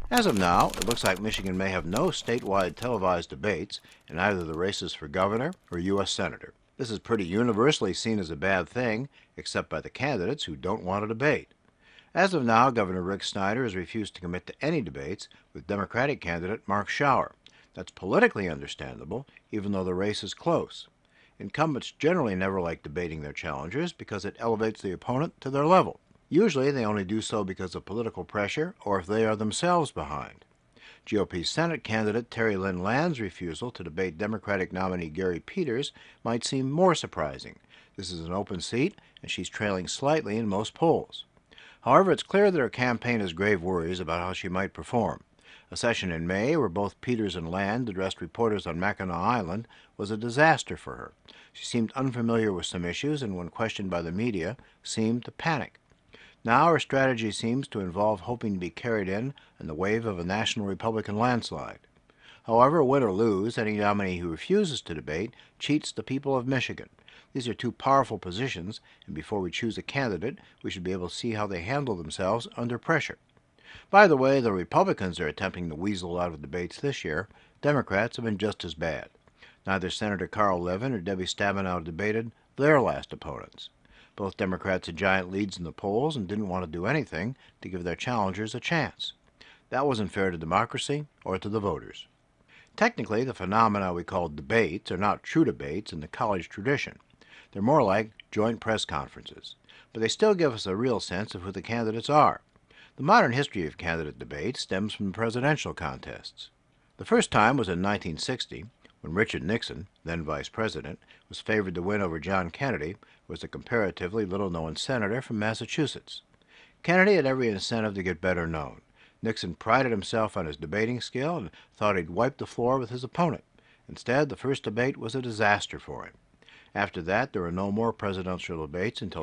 As of now, it looks like Michigan may have no statewide televised debates in either the races for governor or U.S. senator. This is pretty universally seen as a bad thing, except by the candidates who don't want to debate. As of now, Governor Rick Snyder has refused to commit to any debates with Democratic candidate Mark Schauer. That's politically understandable, even though the race is close. Incumbents generally never like debating their challengers because it elevates the opponent to their level. Usually they only do so because of political pressure or if they are themselves behind. GOP Senate candidate Terry Lynn Land's refusal to debate Democratic nominee Gary Peters might seem more surprising. This is an open seat, and she's trailing slightly in most polls. However, it's clear that her campaign has grave worries about how she might perform. A session in May, where both Peters and Land addressed reporters on Mackinac Island, was a disaster for her. She seemed unfamiliar with some issues and, when questioned by the media, seemed to panic. Now her strategy seems to involve hoping to be carried in the wave of a national Republican landslide. However, win or lose, any nominee who refuses to debate cheats the people of Michigan. These are two powerful positions, and before we choose a candidate, we should be able to see how they handle themselves under pressure. By the way, the Republicans are attempting to weasel out of debates this year. Democrats have been just as bad. Neither Senator Carl Levin or Debbie Stabenow debated their last opponents. Both Democrats had giant leads in the polls and didn't want to do anything to give their challengers a chance. That wasn't fair to democracy or to the voters. Technically, the phenomena we call debates are not true debates in the college tradition. They're more like joint press conferences, but they still give us a real sense of who the candidates are. The modern history of candidate debates stems from presidential contests. The first time was in 1960, when Richard Nixon, then vice president, was favored to win over John Kennedy, who was a comparatively little-known senator from Massachusetts. Kennedy had every incentive to get better known. Nixon prided himself on his debating skill and thought he'd wipe the floor with his opponent. Instead, the first debate was a disaster for him. After that, there were no more presidential debates until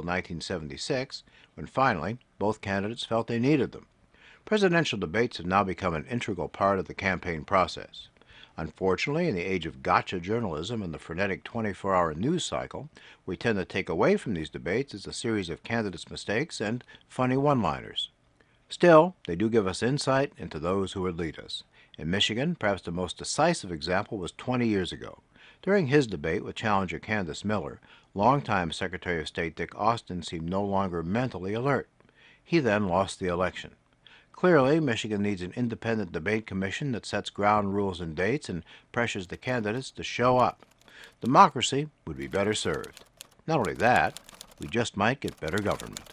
1976, when finally both candidates felt they needed them. Presidential debates have now become an integral part of the campaign process. Unfortunately, in the age of gotcha journalism and the frenetic 24-hour news cycle, we tend to take away from these debates as a series of candidates' mistakes and funny one-liners. Still, they do give us insight into those who would lead us. In Michigan, perhaps the most decisive example was 20 years ago. During his debate with challenger Candace Miller, longtime Secretary of State Dick Austin seemed no longer mentally alert. He then lost the election. Clearly, Michigan needs an independent debate commission that sets ground rules and dates and pressures the candidates to show up. Democracy would be better served. Not only that, we just might get better government.